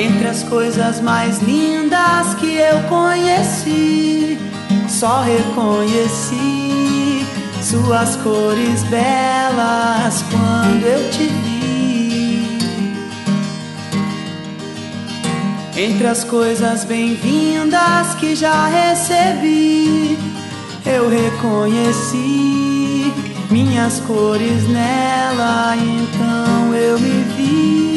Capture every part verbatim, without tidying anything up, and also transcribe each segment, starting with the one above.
Entre as coisas mais lindas que eu conheci, só reconheci suas cores belas quando eu te vi. Entre as coisas bem-vindas que já recebi, eu reconheci minhas cores nela, então eu me vi.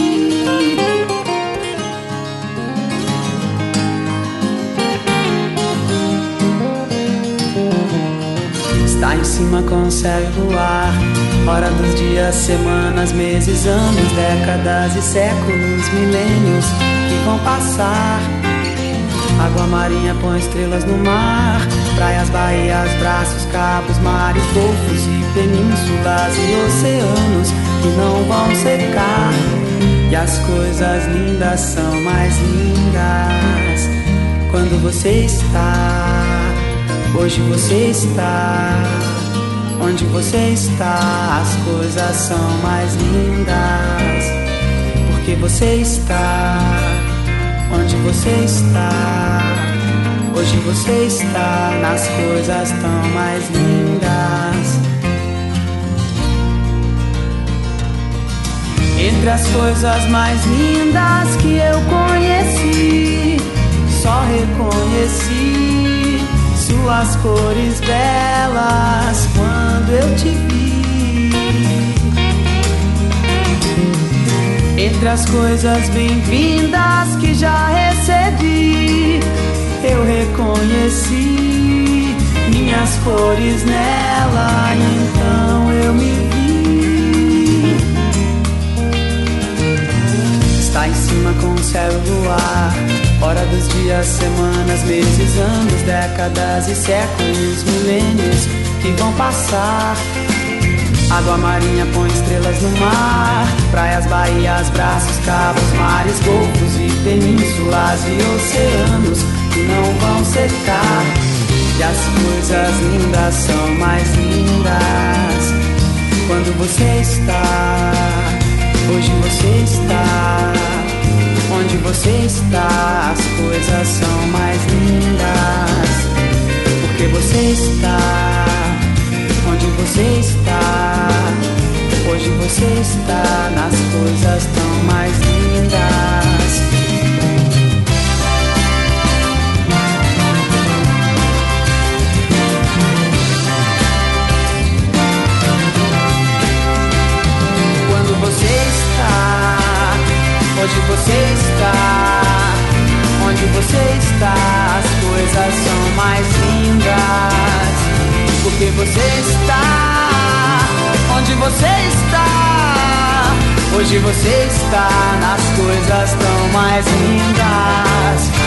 Está em cima, consegue voar, hora dos dias, semanas, meses, anos, décadas e séculos, milênios que vão passar. Água marinha põe estrelas no mar, praias, baías, braços, cabos, mares, golfos e penínsulas e oceanos que não vão secar. E as coisas lindas são mais lindas quando você está. Hoje você está, onde você está, as coisas são mais lindas, porque você está, onde você está, hoje você está, nas coisas tão mais lindas. Entre as coisas mais lindas que eu conheci, só reconheci suas cores belas quando eu te vi. Entre as coisas bem-vindas que já recebi, eu reconheci minhas cores nela, então eu me vi. Está em cima, consegue voar, hora dos dias, semanas, meses, anos, décadas e séculos, milênios que vão passar. Água marinha põe estrelas no mar, praias, baías, braços, cabos, mares, golfos e penínsulas e oceanos que não vão secar. E as coisas lindas são mais lindas quando você está, hoje você está, onde você está, as coisas são mais lindas, porque você está, onde você está, hoje você está, nas coisas tão mais lindas. Quando você está, hoje você está, onde você está, as coisas são mais lindas, porque você está, onde você está, hoje você está, nas coisas tão mais lindas.